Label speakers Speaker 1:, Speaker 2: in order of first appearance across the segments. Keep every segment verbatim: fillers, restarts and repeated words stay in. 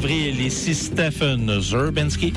Speaker 1: avril. Ici Stephen Zerbinski.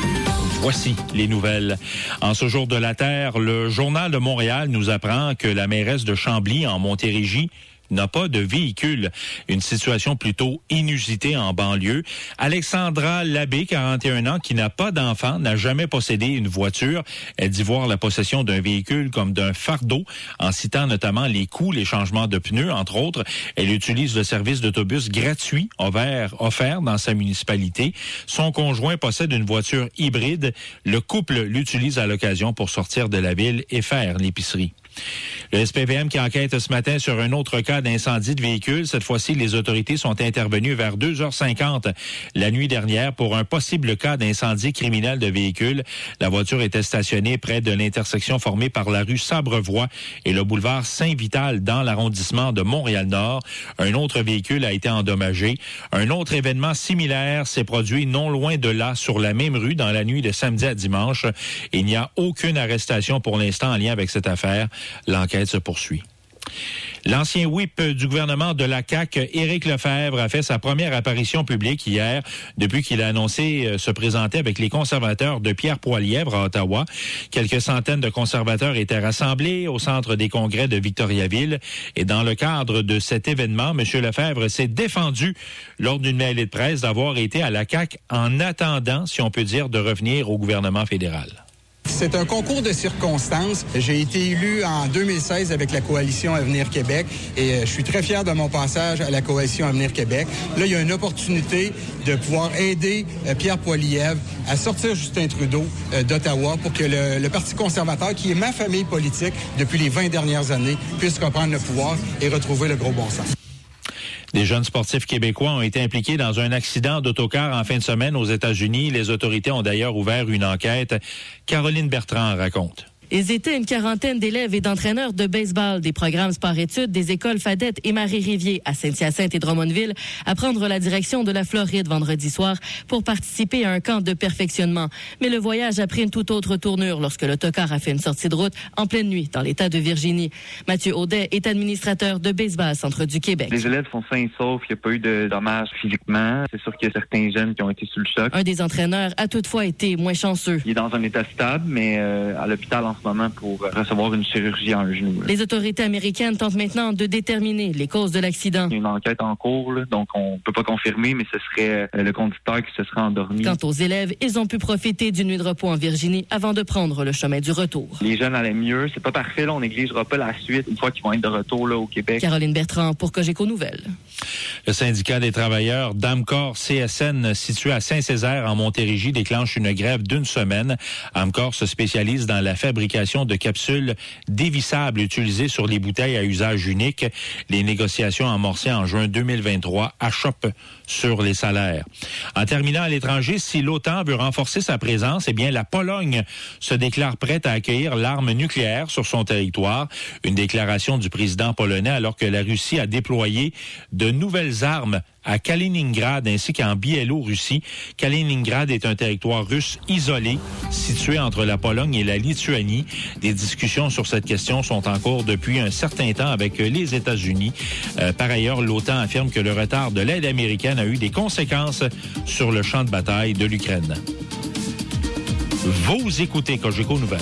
Speaker 1: Voici les nouvelles. En ce jour de la Terre, le Journal de Montréal nous apprend que la mairesse de Chambly, en Montérégie, n'a pas de véhicule. Une situation plutôt inusitée en banlieue. Alexandra Labbé, quarante et un ans, qui n'a pas d'enfant, n'a jamais possédé une voiture. Elle dit voir la possession d'un véhicule comme d'un fardeau, en citant notamment les coûts, les changements de pneus, entre autres. Elle utilise le service d'autobus gratuit offert, offert dans sa municipalité. Son conjoint possède une voiture hybride. Le couple l'utilise à l'occasion pour sortir de la ville et faire l'épicerie. Le S P V M qui enquête ce matin sur un autre cas d'incendie de véhicule. Cette fois-ci, les autorités sont intervenues vers deux heures cinquante la nuit dernière pour un possible cas d'incendie criminel de véhicule. La voiture était stationnée près de l'intersection formée par la rue Sabrevoie et le boulevard Saint-Vital dans l'arrondissement de Montréal-Nord. Un autre véhicule a été endommagé. Un autre événement similaire s'est produit non loin de là, sur la même rue, dans la nuit de samedi à dimanche. Il n'y a aucune arrestation pour l'instant en lien avec cette affaire. L'enquête se poursuit. L'ancien whip du gouvernement de la C A Q, Éric Lefebvre, a fait sa première apparition publique hier depuis qu'il a annoncé se présenter avec les conservateurs de Pierre Poilievre à Ottawa. Quelques centaines de conservateurs étaient rassemblés au centre des congrès de Victoriaville. Et dans le cadre de cet événement, M. Lefebvre s'est défendu lors d'une mêlée de presse d'avoir été à la C A Q en attendant, si on peut dire, de revenir au gouvernement fédéral.
Speaker 2: C'est un concours de circonstances. J'ai été élu en deux mille seize avec la Coalition Avenir Québec et je suis très fier de mon passage à la Coalition Avenir Québec. Là, il y a une opportunité de pouvoir aider Pierre Poilievre à sortir Justin Trudeau d'Ottawa pour que le, le Parti conservateur, qui est ma famille politique depuis les vingt dernières années, puisse reprendre le pouvoir et retrouver le gros bon sens.
Speaker 1: Des jeunes sportifs québécois ont été impliqués dans un accident d'autocar en fin de semaine aux États-Unis. Les autorités ont d'ailleurs ouvert une enquête. Caroline Bertrand raconte.
Speaker 3: Ils étaient une quarantaine d'élèves et d'entraîneurs de baseball des programmes sport-études des écoles Fadette et Marie-Rivier à Saint-Hyacinthe et Drummondville à prendre la direction de la Floride vendredi soir pour participer à un camp de perfectionnement. Mais le voyage a pris une toute autre tournure lorsque l'autocar a fait une sortie de route en pleine nuit dans l'État de Virginie. Mathieu Audet est administrateur de Baseball Centre du Québec.
Speaker 4: Les élèves sont sains et saufs, il n'y a pas eu de dommages physiquement. C'est sûr qu'il y a certains jeunes qui ont été sous le choc.
Speaker 3: Un des entraîneurs a toutefois été moins chanceux.
Speaker 4: Il est dans un état stable, mais euh, à l'hôpital en ce moment pour recevoir une chirurgie à un genou. Là.
Speaker 3: Les autorités américaines tentent maintenant de déterminer les causes de l'accident.
Speaker 4: Il y a une enquête en cours, là, donc on peut pas confirmer, mais ce serait euh, le conducteur qui se serait endormi.
Speaker 3: Quant aux élèves, ils ont pu profiter d'une nuit de repos en Virginie avant de prendre le chemin du retour.
Speaker 4: Les jeunes allaient mieux, c'est pas parfait, là, on négligera pas la suite une fois qu'ils vont être de retour là, au Québec.
Speaker 3: Caroline Bertrand pour Cogeco Nouvelles.
Speaker 1: Le syndicat des travailleurs d'Amcor C S N, situé à Saint-Césaire en Montérégie, déclenche une grève d'une semaine. Amcor se spécialise dans la fabrication de capsules dévissables utilisées sur les bouteilles à usage unique. Les négociations amorcées en juin deux mille vingt-trois achoppent sur les salaires. En terminant à l'étranger, si l'OTAN veut renforcer sa présence, eh bien la Pologne se déclare prête à accueillir l'arme nucléaire sur son territoire. Une déclaration du président polonais alors que la Russie a déployé de nouvelles armes à Kaliningrad ainsi qu'en Biélorussie. Kaliningrad est un territoire russe isolé situé entre la Pologne et la Lituanie. Des discussions sur cette question sont en cours depuis un certain temps avec les États-Unis. Euh, par ailleurs, l'OTAN affirme que le retard de l'aide américaine a eu des conséquences sur le champ de bataille de l'Ukraine. Vous écoutez Cogeco Nouvelles.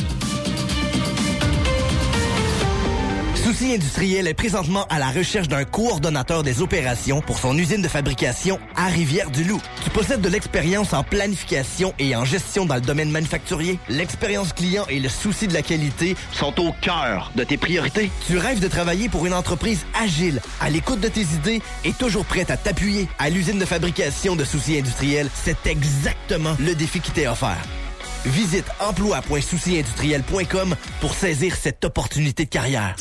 Speaker 5: Souci Industriel est présentement à la recherche d'un coordonnateur des opérations pour son usine de fabrication à Rivière-du-Loup. Tu possèdes de l'expérience en planification et en gestion dans le domaine manufacturier. L'expérience client et le souci de la qualité sont au cœur de tes priorités. Tu rêves de travailler pour une entreprise agile, à l'écoute de tes idées et toujours prête à t'appuyer. À l'usine de fabrication de Souci Industriel, c'est exactement le défi qui t'est offert. Visite emploi point souci industriel point com pour saisir cette opportunité de carrière.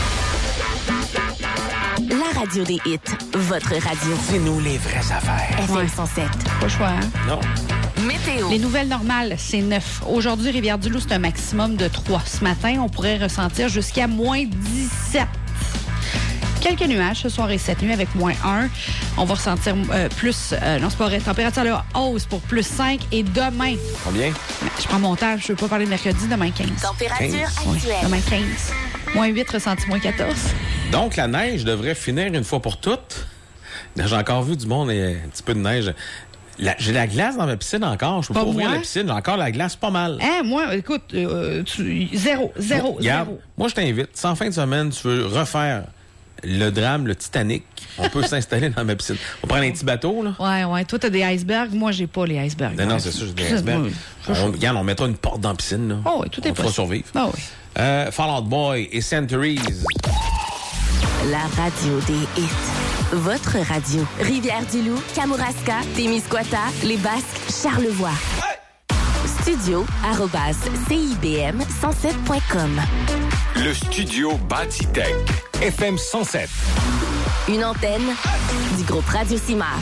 Speaker 6: La radio des hits, votre radio.
Speaker 5: C'est nous les vraies affaires.
Speaker 6: F M cent sept.
Speaker 7: Pas le choix, hein?
Speaker 5: Non.
Speaker 6: Météo.
Speaker 7: Les nouvelles normales, c'est neuf. Aujourd'hui, Rivière-du-Loup, c'est un maximum de trois. Ce matin, on pourrait ressentir jusqu'à moins dix-sept. Quelques nuages ce soir et cette nuit avec moins un. On va ressentir euh, plus... Euh, non, c'est pas vrai. Température à la hausse pour plus cinq. Et demain...
Speaker 5: Combien?
Speaker 7: Je prends mon temps. Je veux pas parler de mercredi. Demain, quinze.
Speaker 6: Température
Speaker 5: quinze.
Speaker 6: actuelle.
Speaker 7: Oui, demain, quinze. Moins huit, ressenti moins quatorze.
Speaker 8: Donc, la neige devrait finir une fois pour toutes. J'ai encore vu du monde et un petit peu de neige La, j'ai la glace dans ma piscine encore. Je peux pas, pas ouvrir la piscine. J'ai encore la glace, pas mal.
Speaker 7: Hein, moi, écoute, euh, tu, zéro, zéro,
Speaker 8: moi, regarde,
Speaker 7: zéro.
Speaker 8: Moi, je t'invite. Si en fin de semaine, tu veux refaire le drame, le Titanic, on peut s'installer dans ma piscine. On prend un petit bateau, là.
Speaker 7: Ouais, ouais. Toi, t'as des icebergs. Moi, j'ai pas les icebergs.
Speaker 8: Non, non, c'est ça, j'ai des icebergs. On, regarde, on mettra une porte dans la piscine, là.
Speaker 7: Oh, oui, tout est
Speaker 8: possible. On pourra survivre.
Speaker 7: Oh, oui.
Speaker 8: Euh, Fall Out Boy et Centuries.
Speaker 6: La radio des hits. Votre radio. Rivière-du-Loup, Kamouraska, Témiscouata, Les Basques, Charlevoix. Hey! Studio arobase C I B M cent sept point com.
Speaker 9: Le studio Bâtitech. F M cent sept.
Speaker 6: Une antenne du groupe Radio Simard.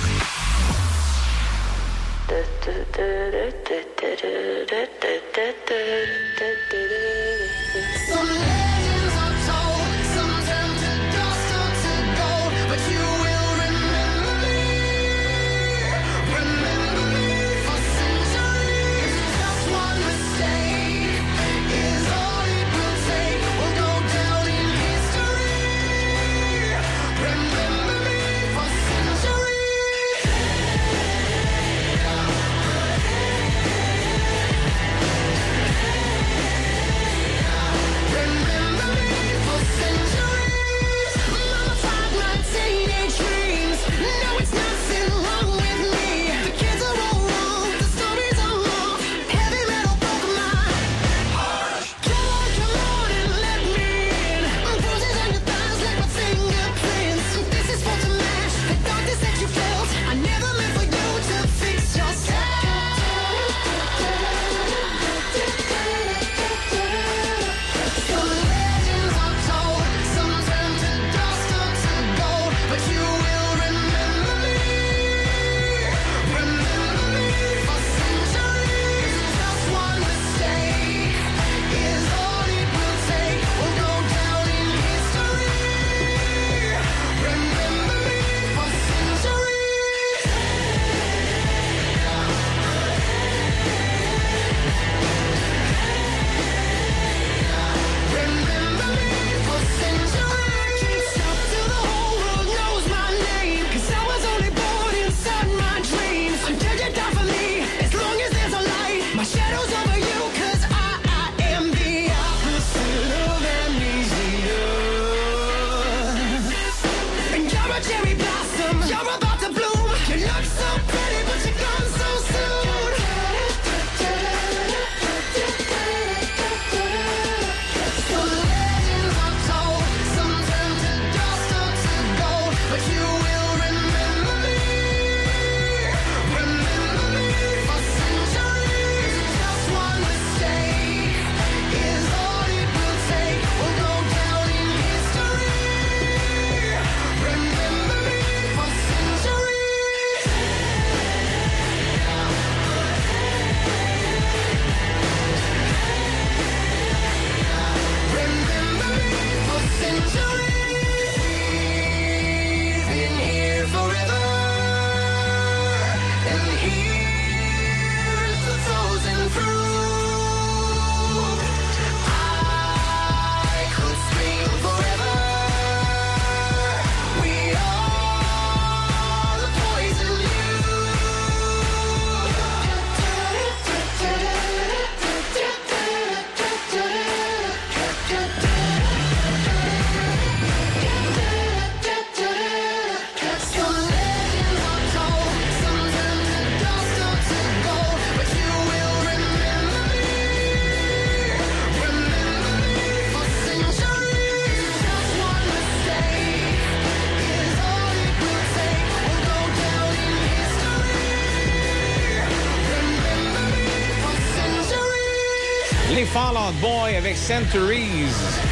Speaker 8: Les Fall Out Boy avec Centuries.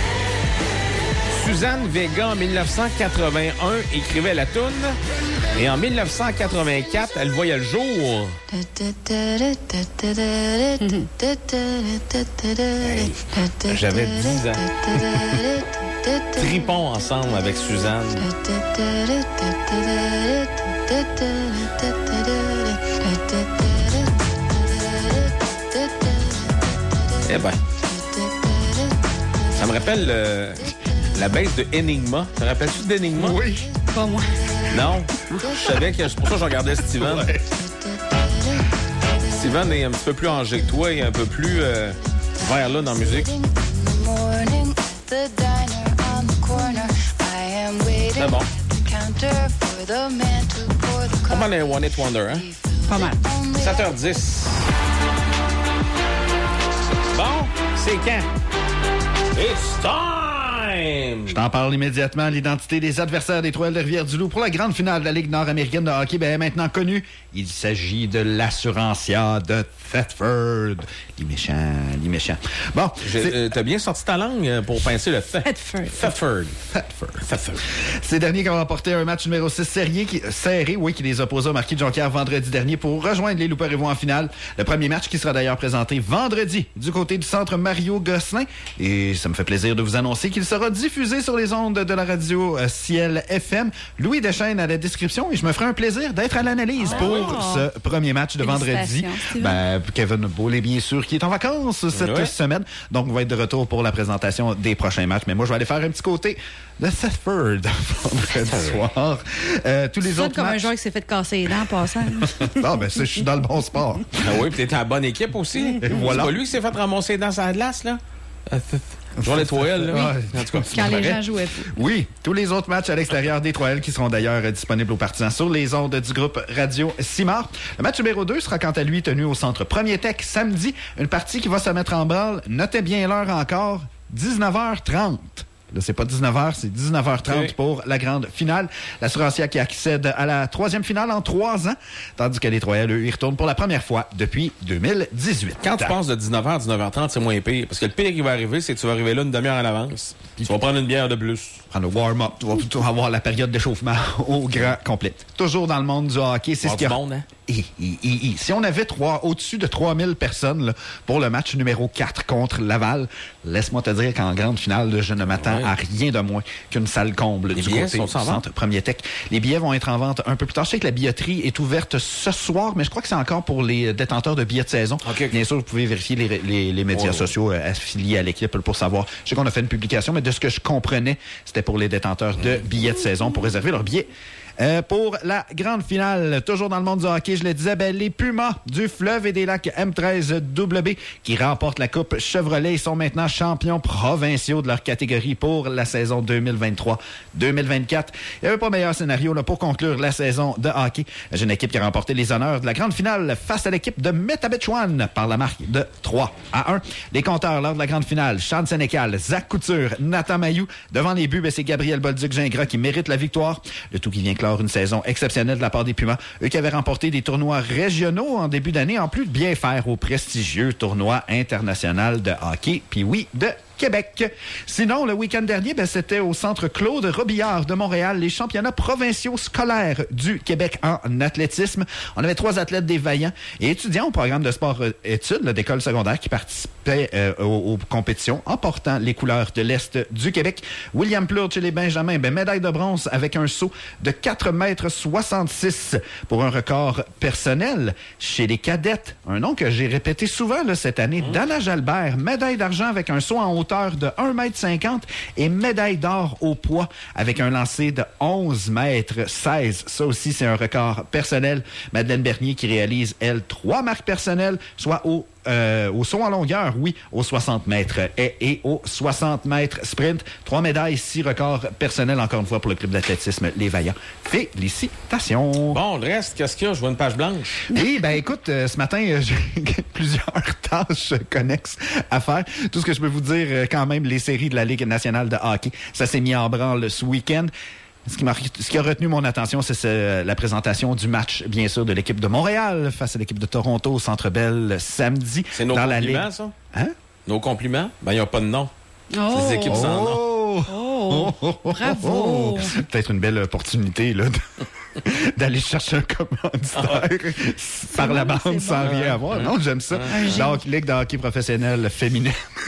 Speaker 8: Suzanne Vega, en dix-neuf cent quatre-vingt-un, écrivait la toune. Et en dix-neuf cent quatre-vingt-quatre, elle voyait le jour. Hey, j'avais dix ans. Tripons ensemble avec Suzanne. Eh ben, ça me rappelle euh, la baisse de Enigma. Te rappelles-tu d'Enigma?
Speaker 7: Oui. Pas moi.
Speaker 8: Non? Je savais que c'est pour ça que je regardais Steven. Ouais. Steven est un petit peu plus âgé que toi et un peu plus euh, vers là dans la musique. C'est bon. Pas mal un One Hit Wonder, hein?
Speaker 7: Pas mal.
Speaker 8: sept heures dix. Bon, c'est quand? It's time!
Speaker 10: Je t'en parle immédiatement. L'identité des adversaires des Trois-Îles de Rivière-du-Loup pour la grande finale de la Ligue nord-américaine de hockey ben, est maintenant connue. Il s'agit de l'Assurancia de Thetford. Les méchants, les méchants. Bon,
Speaker 8: euh, t'as bien sorti ta langue pour pincer le fait.
Speaker 7: Thetford.
Speaker 8: Thetford.
Speaker 10: Thetford. Thetford. Ces derniers qui ont remporté un match numéro six serré, qui, serré, oui, qui les opposa au Marquis de Jonquière vendredi dernier pour rejoindre les Loups-Prévost en finale. Le premier match qui sera d'ailleurs présenté vendredi du côté du centre Mario Gosselin. Et ça me fait plaisir de vous annoncer qu'il sera diffusé sur les ondes de la radio euh, Ciel F M. Louis Deschênes à la description et je me ferai un plaisir d'être à l'analyse oh. pour ce premier match de vendredi. Ben, Kevin Beaulieu, bien sûr, qui est en vacances cette ouais. semaine. Donc, on va être de retour pour la présentation des prochains matchs. Mais moi, je vais aller faire un petit côté de Thetford vendredi soir. Euh, tous les
Speaker 7: ça
Speaker 10: autres
Speaker 7: comme
Speaker 10: matchs...
Speaker 7: un joueur qui s'est fait casser les dents en passant.
Speaker 10: Non, ben, ça, je suis dans le bon sport.
Speaker 8: Ah oui, puis t'es à la bonne équipe aussi. Et voilà. C'est pas lui qui s'est fait ramasser dans sa glace, là? Joueur des Trois-Îles, là.
Speaker 10: Oui.
Speaker 8: En tout cas,
Speaker 7: quand les gens jouaient plus.
Speaker 10: Oui, tous les autres matchs à l'extérieur des Trois-Îles qui seront d'ailleurs disponibles aux partisans sur les ondes du groupe Radio Simard. Le match numéro deux sera quant à lui tenu au centre Premier Tech samedi. Une partie qui va se mettre en branle. Notez bien l'heure encore, dix-neuf heures trente. Là, c'est pas dix-neuf heures, c'est dix-neuf heures trente oui. pour la grande finale. L'Assurancia qui accède à la troisième finale en trois ans, tandis que les Trois-Îles, eux, y retournent pour la première fois depuis deux mille dix-huit.
Speaker 8: Quand tu passes de dix-neuf heures à dix-neuf heures trente, c'est moins pire. Parce que le pire qui va arriver, c'est que tu vas arriver là une demi-heure à l'avance. Puis tu vas prendre une bière de plus.
Speaker 10: Prendre le warm-up. Tu vas plutôt avoir la période d'échauffement au grand complet. Toujours dans le monde du hockey, c'est
Speaker 8: bon,
Speaker 10: ce qu'il y a...
Speaker 8: monde, hein?
Speaker 10: Et, et, et, et. Si on avait trois, au-dessus de trois mille personnes là, pour le match numéro quatre contre Laval, laisse-moi te dire qu'en grande finale, je ne m'attends ouais. à rien de moins qu'une salle comble
Speaker 8: les
Speaker 10: du
Speaker 8: billets
Speaker 10: côté
Speaker 8: sont
Speaker 10: du centre Premier Tech. Les billets vont être en vente un peu plus tard. Je sais que la billetterie est ouverte ce soir, mais je crois que c'est encore pour les détenteurs de billets de saison. Okay, okay. Bien sûr, vous pouvez vérifier les, les, les médias ouais, sociaux ouais. affiliés à l'équipe pour savoir. Je sais qu'on a fait une publication, mais de ce que je comprenais, c'était pour les détenteurs de billets de saison pour réserver leurs billets. Euh, pour la grande finale, toujours dans le monde du hockey, je le disais, ben, les Pumas du Fleuve et des Lacs M treize W B qui remportent la Coupe Chevrolet sont maintenant champions provinciaux de leur catégorie pour la saison deux mille vingt-trois deux mille vingt-quatre. Il n'y avait pas meilleur scénario là, pour conclure la saison de hockey. La jeune équipe qui a remporté les honneurs de la grande finale face à l'équipe de Métabetchouan par la marque de trois à un. Les compteurs lors de la grande finale, Sean Sénécal, Zach Couture, Nathan Mayou. Devant les buts, ben, c'est Gabriel Bolduc-Gingras qui mérite la victoire. Le tout qui vient clore une saison exceptionnelle de la part des Pumas. Eux qui avaient remporté des tournois régionaux en début d'année, en plus de bien faire au prestigieux tournoi international de hockey, puis oui, de Québec. Sinon, le week-end dernier, ben, c'était au centre Claude Robillard de Montréal, les championnats provinciaux scolaires du Québec en athlétisme. On avait trois athlètes des Vaillants et étudiants au programme de sport-études d'école secondaire qui participaient euh, aux, aux compétitions en portant les couleurs de l'Est du Québec. William Plourde chez les Benjamins, ben, médaille de bronze avec un saut de quatre mètres soixante-six pour un record personnel. Chez les cadettes, un nom que j'ai répété souvent là, cette année, mmh. Dana Jalbert, médaille d'argent avec un saut en hauteur de un mètre cinquante et médaille d'or au poids avec un lancer de onze mètres seize. Ça aussi, c'est un record personnel. Madeleine Bernier qui réalise, elle, trois marques personnelles, soit au Euh, au saut en longueur, oui, aux soixante mètres et, et aux soixante mètres sprint. Trois médailles, six records personnels, encore une fois, pour le club d'athlétisme Les Vaillants. Félicitations!
Speaker 8: Bon, le reste, qu'est-ce qu'il y a? Je vois une page blanche.
Speaker 10: Oui, ben écoute, euh, ce matin, euh, j'ai plusieurs tâches connexes à faire. Tout ce que je peux vous dire, euh, quand même, les séries de la Ligue nationale de hockey, ça s'est mis en branle ce week-end. Ce qui, m'a, ce qui a retenu mon attention, c'est ce, la présentation du match, bien sûr, de l'équipe de Montréal face à l'équipe de Toronto au Centre Bell samedi.
Speaker 8: C'est nos
Speaker 10: dans
Speaker 8: compliments,
Speaker 10: la Ligue.
Speaker 8: ça?
Speaker 10: Hein?
Speaker 8: Nos compliments? Ben, il n'y a pas de nom.
Speaker 7: Oh.
Speaker 8: C'est des équipes sans nom.
Speaker 7: Oh! Oh, oh, oh, bravo!
Speaker 10: Peut-être une belle opportunité, là, de, d'aller chercher un commanditaire ah. par la bande sans bon. rien avoir. Non, j'aime ça. Ah. Donc, Ligue de hockey professionnel féminin.